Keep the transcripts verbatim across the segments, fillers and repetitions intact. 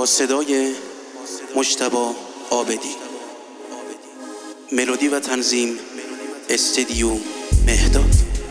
با صدای مجتبی عابدی، ملودی و تنظیم استدیو مهداد.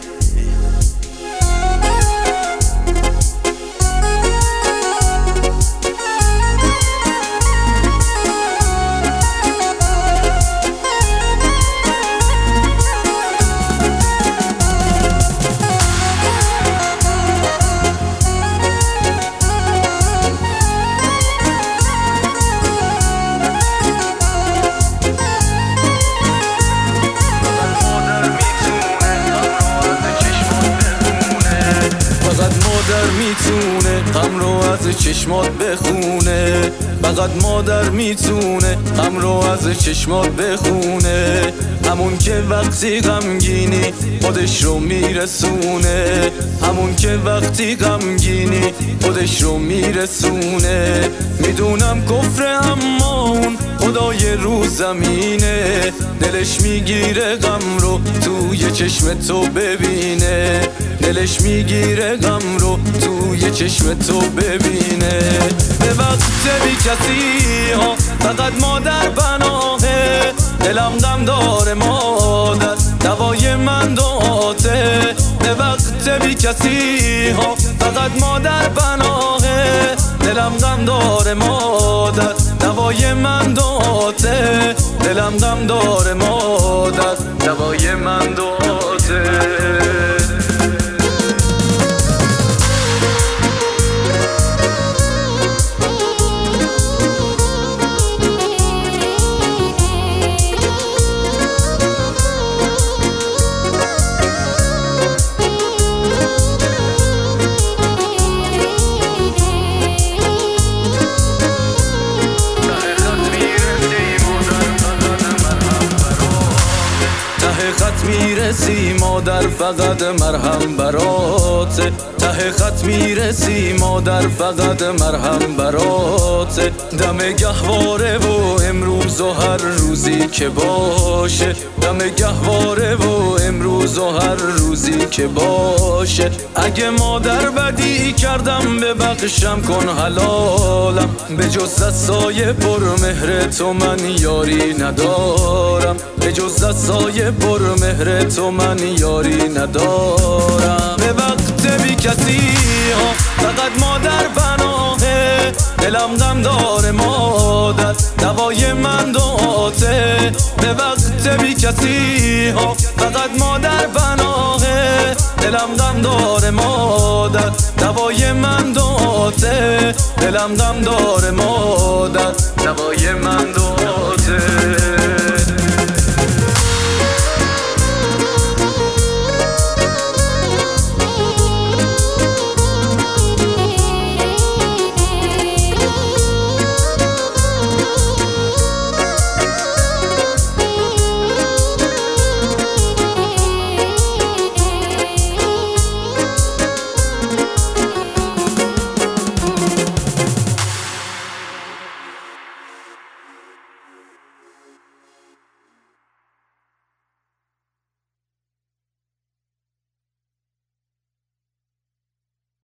مادر میتونه غم رو از چشمات بخونه، فقط مادر میتونه غم رو از چشمات بخونه. همون که وقتی غمگینی خودش رو میرسونه، همون که وقتی غمگینی خودش رو میرسونه. میدونم کفر اما اون خدای رو زمینه، دلش میگیره غم رو توی چشم تو ببینه، دلش میگیره غم رو توی چشم تو ببینه. به وقت بی کسی ها فقط مادر بناهه، دلم غم داره مادر دوای من دعاته. به وقت بی کسی ها فقط مادر بناهه، دلم غم داره مادر دوای من دعاته، دلم غم داره مادر دوای من دعاته. خط میرسی مادر فقط مرهم براته، ته خط میرسی مادر فقط مرهم براته. دم گهواره و امروز و هر روزی که باشه، دم گهواره و امروز و هر روزی که باشه. اگه مادر بدی کردم ببخشم کن حلالم، به جز دستای پر مهر تو من یاری ندارم، به جز دستای پر مهر تو من یاری ندارم. به وقت بی کسی ها فقط مادر بناهه، دلم غم داره مادر دوای من دعاته. به وقت بی کسی ها فقط مادر بناهه، دلم غم داره مادر دوای من دعاته، دلم غم داره مادر دوای من دعاته.